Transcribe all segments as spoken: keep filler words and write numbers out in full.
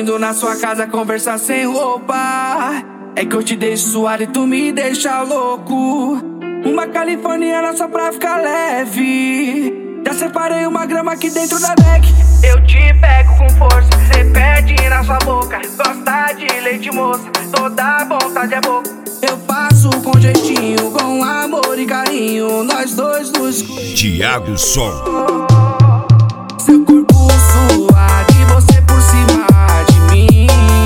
indo na sua casa conversar sem roupa. É que eu te deixo suado e tu me deixa louco. Uma californiana só pra ficar leve. Já separei uma grama aqui dentro da bag. Eu te pego com força, cê pede na sua boca. Gosta de leite moça, toda vontade é boca. Eu faço com jeitinho, com amor e carinho. Nós dois no escuro. Thiago Som. Seu corpo suave, você por cima de mim.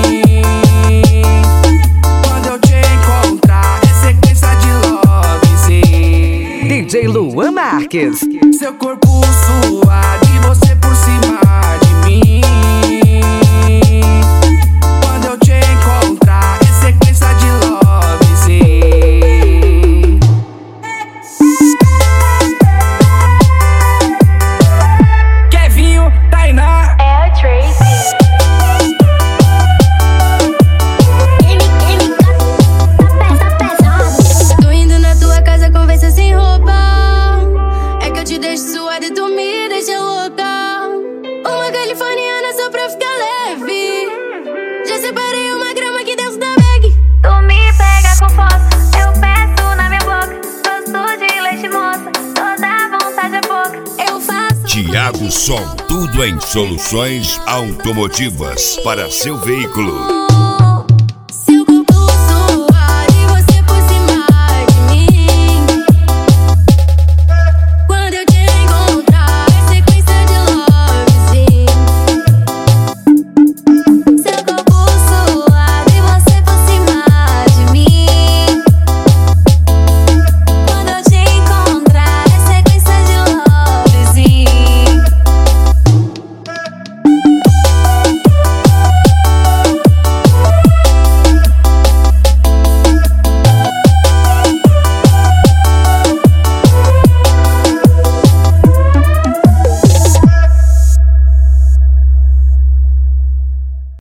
Quando eu te encontrar, é sequência de lovezinho. D J Luan Marques. Seu corpo suave, você por cima de mim. Quando eu te encontrar, é sequência de lovezinho. Kevinho, Tainá. É o Tracy. Ele, ele tá pesado. Tô indo na tua casa conversa sem roupa. É que eu te deixo suada e tu me deixa louca. Uma californiana só pra ficar leve. Já separei uma grama aqui dentro da bag. Tu me pega com força, eu peço na minha boca. Gosto de leite moça, toda vontade é pouca. Eu faço Thiago Som. Tudo em soluções automotivas para seu veículo.